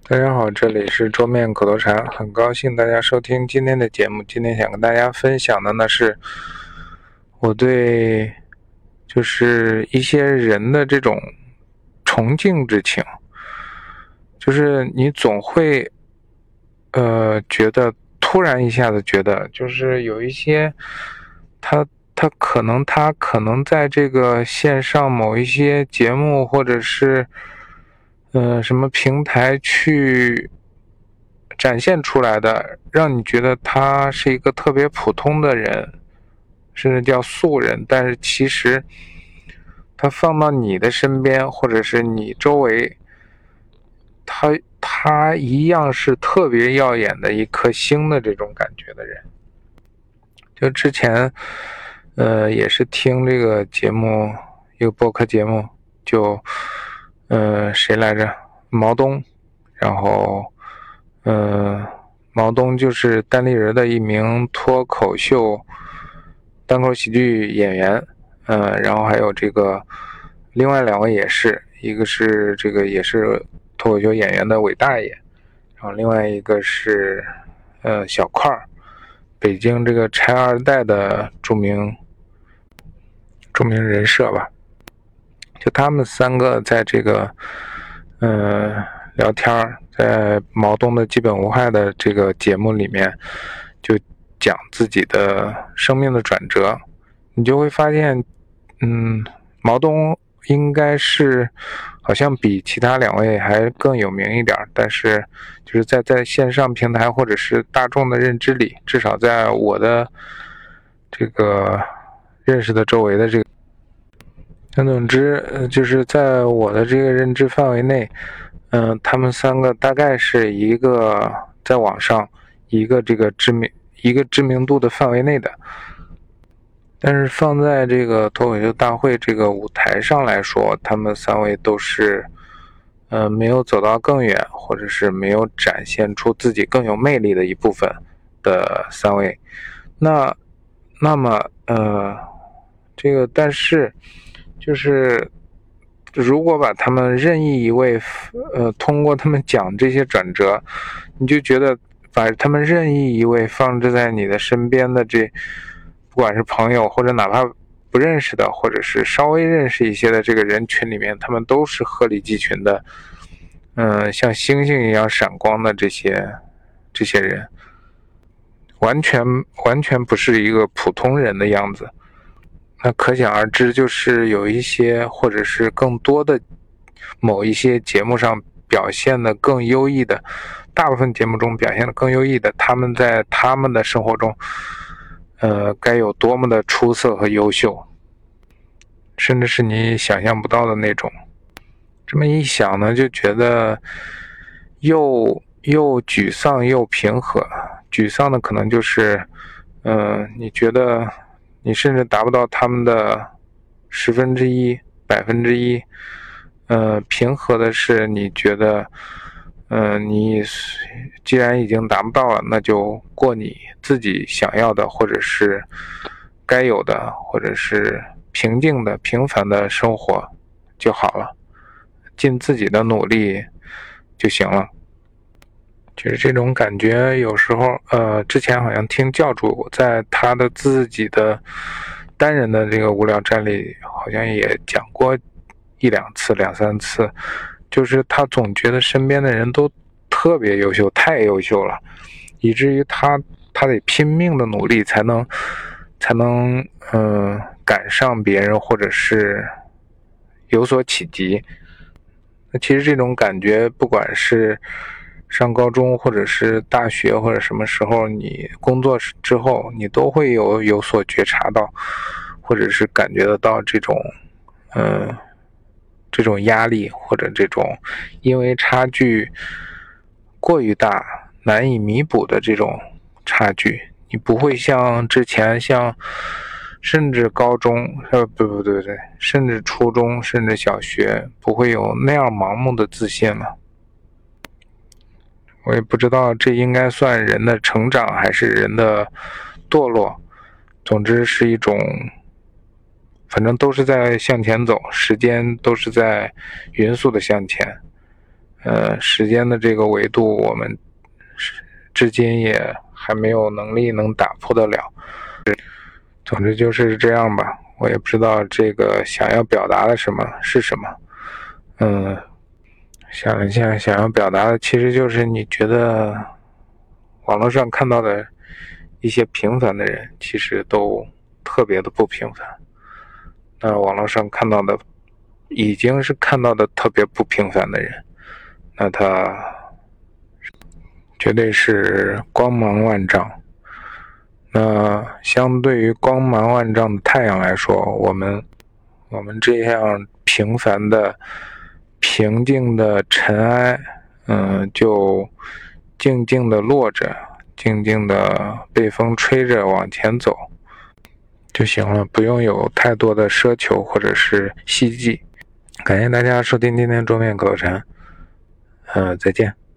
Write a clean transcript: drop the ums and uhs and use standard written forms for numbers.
大家好，这里是桌面口头禅，很高兴大家收听今天的节目。今天想跟大家分享的呢是我对就是一些人的这种崇敬之情，就是你总会觉得突然一下子觉得就是有一些他可能在这个线上某一些节目或者是什么平台去展现出来的，让你觉得他是一个特别普通的人，甚至叫素人，但是其实他放到你的身边或者是你周围，他一样是特别耀眼的一颗星的这种感觉的人。就之前也是听这个节目，一个播客节目，就谁来着？毛东，然后毛东就是单立人的一名脱口秀单口喜剧演员，然后还有这个另外两位也是，一个是这个也是脱口秀演员的韦大爷，然后另外一个是小块儿，北京这个拆二代的著名人设吧。就他们三个在这个聊天，在毛东的基本无害的这个节目里面，就讲自己的生命的转折，你就会发现，毛东应该是好像比其他两位还更有名一点，但是就是在线上平台或者是大众的认知里，至少在我的这个认识的周围的这个。总之，就是在我的这个认知范围内，他们三个大概是一个在网上一个知名度的范围内的，但是放在这个脱口秀大会这个舞台上来说，他们三位都是没有走到更远，或者是没有展现出自己更有魅力的一部分的三位。那么这个但是就是如果把他们任意一位通过他们讲这些转折，你就觉得把他们任意一位放置在你的身边的不管是朋友或者哪怕不认识的，或者是稍微认识一些的这个人群里面，他们都是鹤立鸡群的，像星星一样闪光的这些人，完全不是一个普通人的样子。那可想而知，就是有一些或者是更多的某一些节目上表现的更优异的，大部分节目中表现的更优异的，他们在他们的生活中该有多么的出色和优秀，甚至是你想象不到的那种。这么一想呢，就觉得又沮丧又平和。沮丧的可能就是你觉得你甚至达不到他们的1/10%、1%，平和的是你觉得你既然已经达不到了，那就过你自己想要的，或者是该有的，或者是平静的平凡的生活就好了，尽自己的努力就行了。就是这种感觉，有时候之前好像听教主在他的自己的单人的这个无聊站里，好像也讲过2、3次，就是他总觉得身边的人都特别优秀，太优秀了，以至于他得拼命的努力才能赶上别人，或者是有所企及。那其实这种感觉，不管是上高中或者是大学或者什么时候你工作之后，你都会有所觉察到，或者是感觉得到这种压力，或者这种因为差距过于大难以弥补的这种差距。你不会像之前甚至高中对，甚至初中甚至小学不会有那样盲目的自信了。我也不知道这应该算人的成长还是人的堕落，总之是一种，反正都是在向前走，时间都是在匀速的向前。 时间的这个维度，我们至今也还没有能力能打破得了。总之就是这样吧，我也不知道这个想要表达的什么是什么。想一下，想要表达的其实就是你觉得网络上看到的一些平凡的人，其实都特别的不平凡。那网络上看到的已经是看到的特别不平凡的人，那他绝对是光芒万丈。那相对于光芒万丈的太阳来说，我们这样平凡的、平静的尘埃，就静静的落着，静静的被风吹着往前走就行了，不用有太多的奢求或者是希冀。感谢大家收听今天桌面口头禅，再见。